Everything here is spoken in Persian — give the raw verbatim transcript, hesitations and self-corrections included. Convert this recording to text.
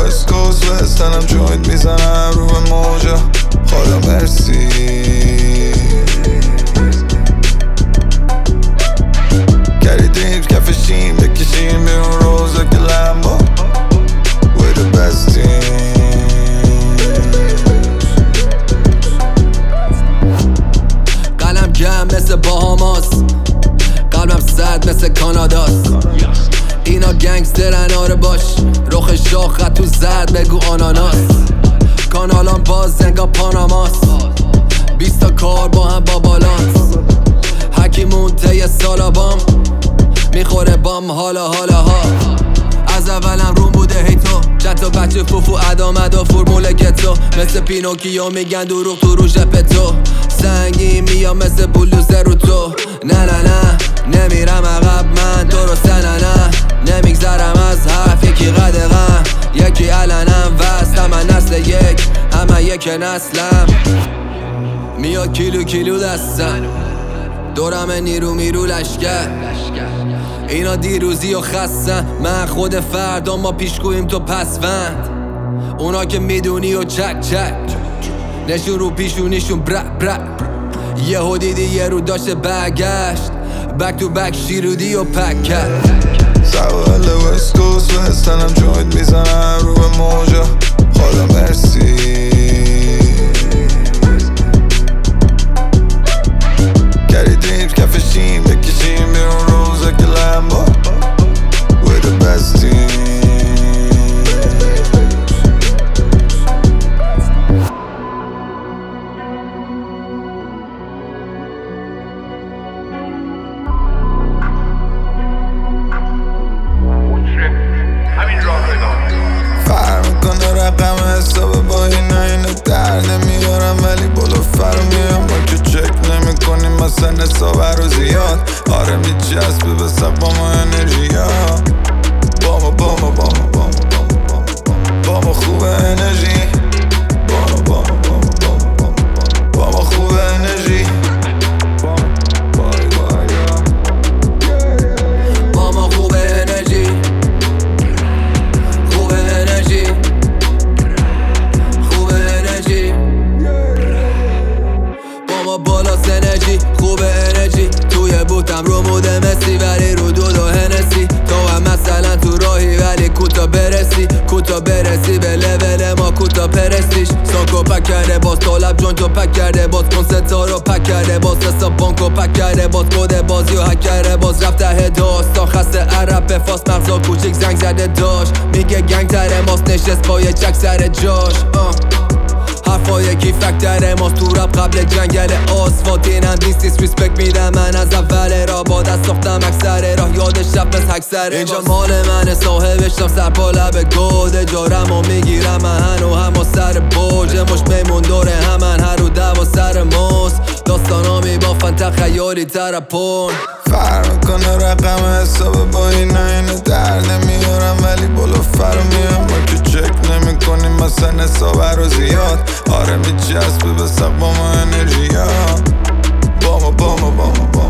وست کوست وستنم جوینت میزنم رو به موجا خدا مرسی گریدیم کفشیم بکشیم به اون روزا که لمبا We're the best team قلم گم مثل باهاماس قلبم سرد مثل کاناداست اینا گنگسترن آره باش رخ شاخ تو زرد بگو آناناس کانالان باز زنگا پاناماس بیست تا کار با هم با بالانس هکی مونته یه سالا بام میخوره بام حالا حالا ها از اولم روم بوده هی تو جت و بچه فوفو ادامد و فرمول گتو مثل پینوکیو میگن دروغ تو رو ژپ تو سنگی میام مثل بلوزه رو تو نه نه نه نمیرم عقب من درسته نه نه نمیگذرم از حرف یکی قدغم یکی علنم وست همه نسل یک همه یک نسلم میاد کیلو کیلو دستم دورم نیرو میرو لشکر اینا دیروزی و خستن من خود فردا ما پیشگویم تو پسوند اونا که میدونی و چک چک نشون رو پیشونیشون برا برا یه دیدی یه رو داشته برگشت بک تو بک شیرودی و پک کرد سوال وست کوست وستنم جوینت میزنم رو به موجا خدا مرسی گریدیم کفشیم بکشیم به اون روزا که لمبا We're the best team فرق میکنه رقم حساب با اینا اینو در نمیارم ولی بالا فرو میام ما که چک نمی کنیم مثلا حساب رو زیاد آره میچسبه به سبا ما انرژی ها با ما با ما با ما با ما با ما با ما خوب انرژی با ما با ما با ما با ما با ما خوب انرژی با ما خوب انرژی خوب انرژی خوب انرژی با ما بالا انرژی خوب انرژی توی بوتم رو موده مسی ولی رو دود و هنسی تو هم مثلا تو راهی ولی کوتا برسی کوتا برسی به لول ما کوتا پرستیش ساکو پک کرده باز طالب جون تو پک کرده باز کنستا رو پک کرده باز حساب بانکو پک کرده باز کد بازی و هک کرده باز رفته هداست تا خسته عرب به فاس مغزا کوچیک زنگ زده داشت میگه گنگ تره ماست نشست با یه چک سر جاش آه. حرفا یکی فکتره ماست تو رب قبل جنگل آسفالت اینم نیست دیسریسپکت میدم من از اول را با دست ساختم اکثر راه یاد شب از حکسره اینجا مال منه صاحبشم سر پا لب گوده جارم و میگیرم من هنو هم و سر برج مش میمون دوره همن هر رو دو سر ماست داستانامی بافن تخیالی ترپون فرق میکنه رقم حساب با اینا اینو در نمیارم ولی بالا فرو میام ما که چک نمی کنیم مثلا حساب رو زیاد آره میچسبه به سبا ما انرژی ها با ما با ما با ما با ما